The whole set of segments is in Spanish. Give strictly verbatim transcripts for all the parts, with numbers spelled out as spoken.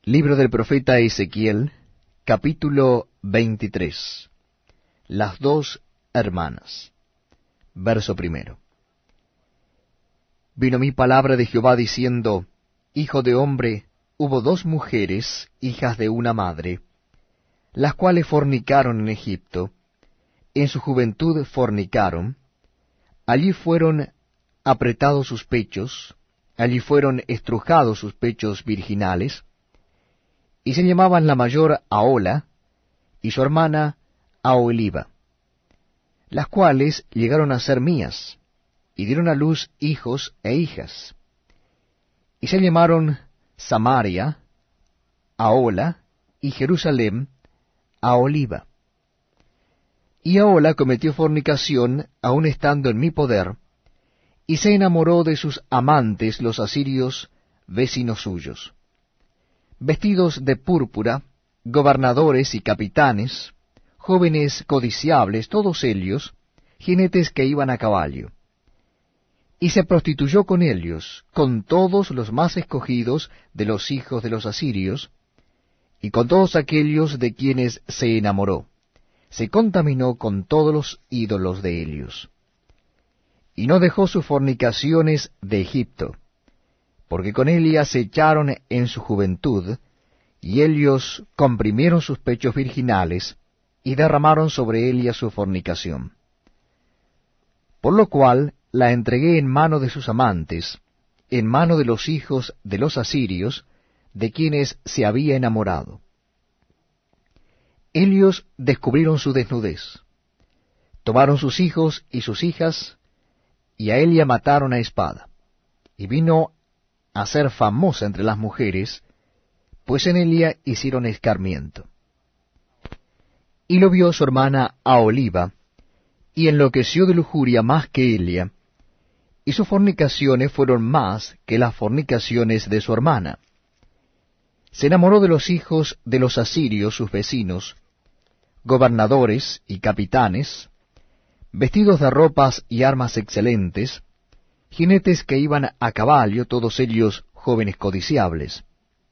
Libro del profeta Ezequiel, capítulo veintitrés. Las dos hermanas. Verso primero. Vino mi palabra de Jehová diciendo, Hijo de hombre, hubo dos mujeres, hijas de una madre, las cuales fornicaron en Egipto, en su juventud fornicaron, allí fueron apretados sus pechos, allí fueron estrujados sus pechos virginales, y se llamaban la mayor Ahola, y su hermana Aholiba, las cuales llegaron a ser mías, y dieron a luz hijos e hijas. Y se llamaron Samaria, Ahola, y Jerusalén, Aholiba. Y Ahola cometió fornicación, aun estando en mi poder, y se enamoró de sus amantes los asirios, vecinos suyos. Vestidos de púrpura, gobernadores y capitanes, jóvenes codiciables, todos ellos, jinetes que iban a caballo. Y se prostituyó con ellos, con todos los más escogidos de los hijos de los asirios, y con todos aquellos de quienes se enamoró. Se contaminó con todos los ídolos de ellos. Y no dejó sus fornicaciones de Egipto, porque con ella se echaron en su juventud, y ellos comprimieron sus pechos virginales, y derramaron sobre ella su fornicación. Por lo cual la entregué en mano de sus amantes, en mano de los hijos de los asirios, de quienes se había enamorado. Ellos descubrieron su desnudez, tomaron sus hijos y sus hijas, y a ella mataron a espada, y vino a ser famosa entre las mujeres, pues en ella hicieron escarmiento. Y lo vio su hermana Aholiba, y enloqueció de lujuria más que ella, y sus fornicaciones fueron más que las fornicaciones de su hermana. Se enamoró de los hijos de los asirios, sus vecinos, gobernadores y capitanes, vestidos de ropas y armas excelentes, jinetes que iban a caballo, todos ellos jóvenes codiciables.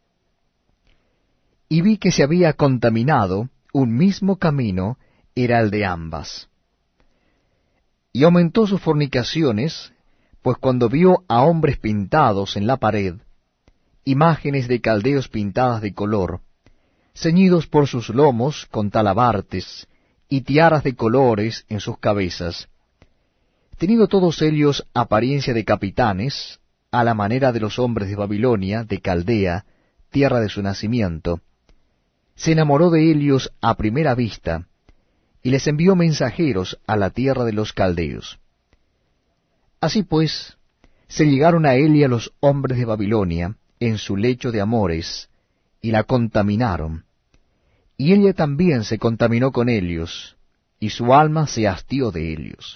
Y vi que se había contaminado, un mismo camino era el de ambas. Y aumentó sus fornicaciones, pues cuando vio a hombres pintados en la pared, imágenes de caldeos pintadas de color, ceñidos por sus lomos con talabartes, y tiaras de colores en sus cabezas, teniendo todos ellos apariencia de capitanes, a la manera de los hombres de Babilonia, de Caldea, tierra de su nacimiento, se enamoró de ellos a primera vista, y les envió mensajeros a la tierra de los caldeos. Así pues, se llegaron a Elia los hombres de Babilonia, en su lecho de amores, y la contaminaron, y ella también se contaminó con ellos, y su alma se hastió de ellos.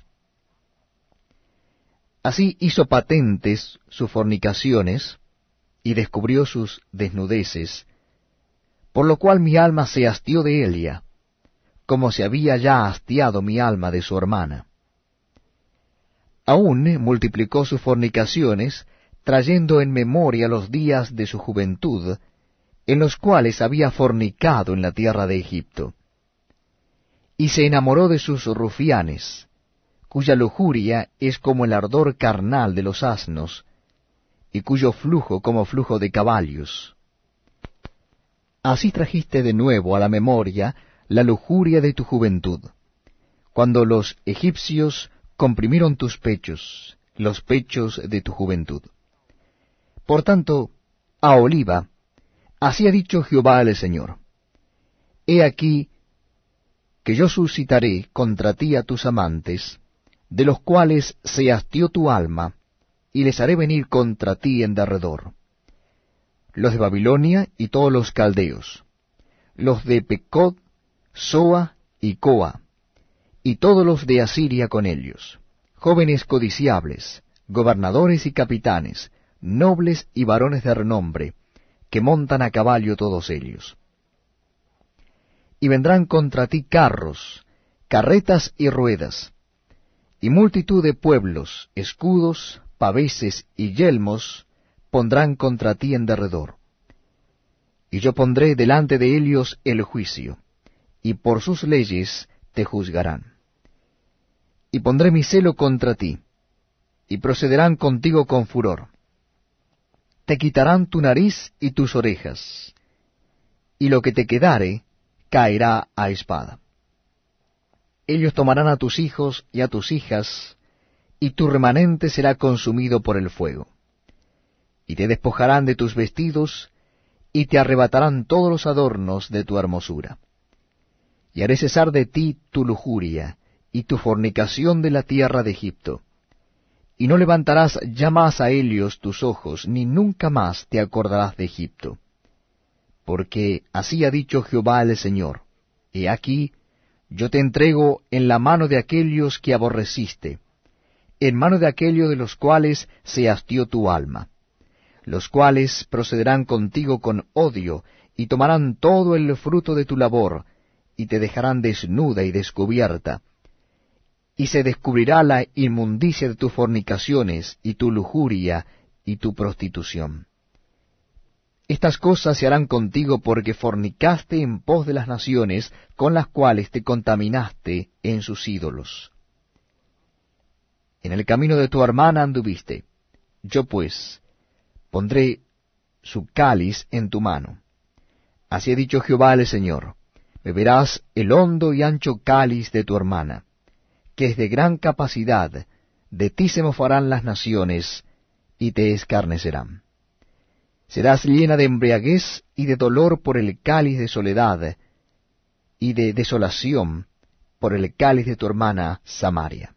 Así hizo patentes sus fornicaciones, y descubrió sus desnudeces, por lo cual mi alma se hastió de ella, como se había ya hastiado mi alma de su hermana. Aún multiplicó sus fornicaciones, trayendo en memoria los días de su juventud, en los cuales había fornicado en la tierra de Egipto. Y se enamoró de sus rufianes, cuya lujuria es como el ardor carnal de los asnos, y cuyo flujo como flujo de caballos. Así trajiste de nuevo a la memoria la lujuria de tu juventud, cuando los egipcios comprimieron tus pechos, los pechos de tu juventud. Por tanto, Aholiba, así ha dicho Jehová el Señor, he aquí que yo suscitaré contra ti a tus amantes, de los cuales se hastió tu alma, y les haré venir contra ti en derredor, los de Babilonia y todos los caldeos, los de Pecod, Soa y Coa, y todos los de Asiria con ellos, jóvenes codiciables, gobernadores y capitanes, nobles y varones de renombre, que montan a caballo todos ellos. Y vendrán contra ti carros, carretas y ruedas, y multitud de pueblos, escudos, paveses y yelmos pondrán contra ti en derredor. y yo pondré delante de ellos el juicio, y por sus leyes te juzgarán. Y pondré mi celo contra ti, y procederán contigo con furor. Te quitarán tu nariz y tus orejas, y lo que te quedare caerá a espada. Ellos tomarán a tus hijos y a tus hijas, y tu remanente será consumido por el fuego. Y te despojarán de tus vestidos, y te arrebatarán todos los adornos de tu hermosura. Y haré cesar de ti tu lujuria, y tu fornicación de la tierra de Egipto. Y no levantarás ya más a ellos tus ojos, ni nunca más te acordarás de Egipto. Porque así ha dicho Jehová el Señor: He aquí, yo te entrego en la mano de aquellos que aborreciste, en mano de aquellos de los cuales se hastió tu alma, los cuales procederán contigo con odio, y tomarán todo el fruto de tu labor, y te dejarán desnuda y descubierta, y se descubrirá la inmundicia de tus fornicaciones, y tu lujuria, y tu prostitución. Estas cosas se harán contigo porque fornicaste en pos de las naciones con las cuales te contaminaste en sus ídolos. En el camino de tu hermana anduviste. Yo pues pondré su cáliz en tu mano. Así ha dicho Jehová el Señor: Beberás el hondo y ancho cáliz de tu hermana, que es de gran capacidad. De ti se mofarán las naciones, y te escarnecerán. Serás llena de embriaguez y de dolor por el cáliz de soledad, y de desolación por el cáliz de tu hermana Samaria.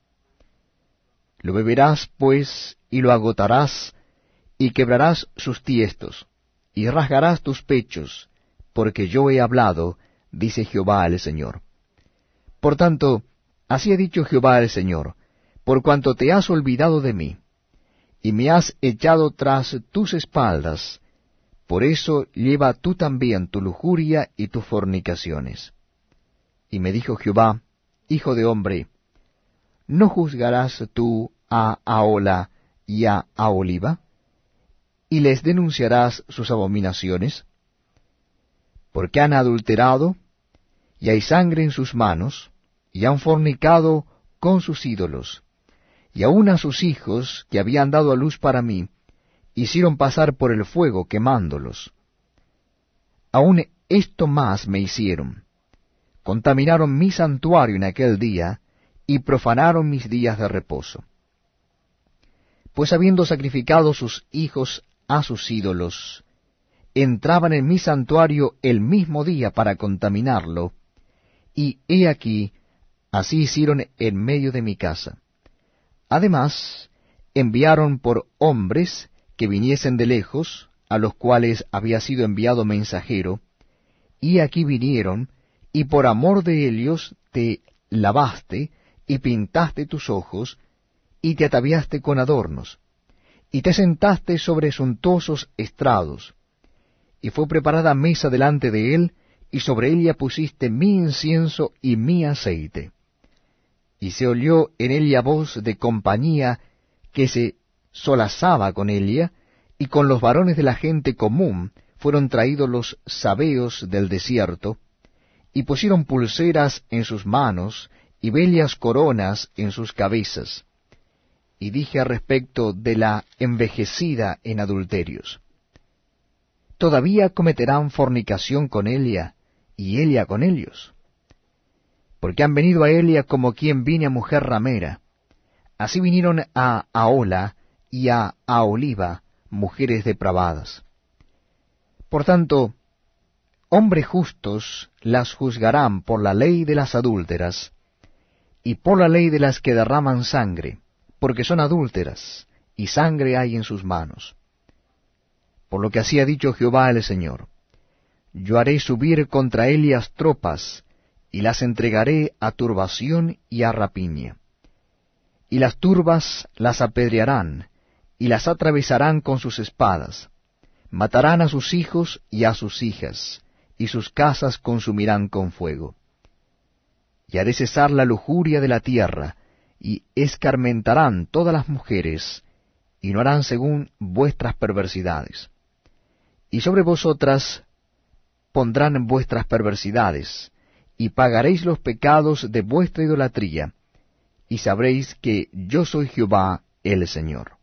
Lo beberás, pues, y lo agotarás, y quebrarás sus tiestos, y rasgarás tus pechos, porque yo he hablado, dice Jehová el Señor. Por tanto, así ha dicho Jehová el Señor: por cuanto te has olvidado de mí, y me has echado tras tus espaldas, por eso lleva tú también tu lujuria y tus fornicaciones. Y me dijo Jehová: Hijo de hombre, ¿no juzgarás tú a Ahola y a Aholiba, y les denunciarás sus abominaciones? Porque han adulterado, y hay sangre en sus manos, y han fornicado con sus ídolos, y aun a sus hijos, que habían dado a luz para mí, hicieron pasar por el fuego quemándolos. Aun esto más me hicieron: contaminaron mi santuario en aquel día, y profanaron mis días de reposo. Pues habiendo sacrificado sus hijos a sus ídolos, entraban en mi santuario el mismo día para contaminarlo, y he aquí, así hicieron en medio de mi casa. Además, enviaron por hombres que viniesen de lejos, a los cuales había sido enviado mensajero, y aquí vinieron, y por amor de ellos te lavaste, y pintaste tus ojos, y te ataviaste con adornos, y te sentaste sobre suntuosos estrados, y fue preparada mesa delante de él, y sobre ella pusiste mi incienso y mi aceite. Y se oyó en ella voz de compañía que se solazaba con ella, y con los varones de la gente común fueron traídos los sabeos del desierto, y pusieron pulseras en sus manos, y bellas coronas en sus cabezas. Y dije al respecto de la envejecida en adulterios: ¿todavía cometerán fornicación con ella, y ella con ellos? Porque han venido a Elia como quien viene a mujer ramera. Así vinieron a Ahola y a Aholiba, mujeres depravadas. Por tanto, hombres justos las juzgarán por la ley de las adúlteras, y por la ley de las que derraman sangre, porque son adúlteras, y sangre hay en sus manos. Por lo que así ha dicho Jehová el Señor: yo haré subir contra ellas tropas, y las entregaré a turbación y a rapiña. Y las turbas las apedrearán, y las atravesarán con sus espadas. Matarán a sus hijos y a sus hijas, y sus casas consumirán con fuego. Y haré cesar la lujuria de la tierra, y escarmentarán todas las mujeres, y no harán según vuestras perversidades. Y sobre vosotras pondrán vuestras perversidades, y pagaréis los pecados de vuestra idolatría, y sabréis que yo soy Jehová el Señor.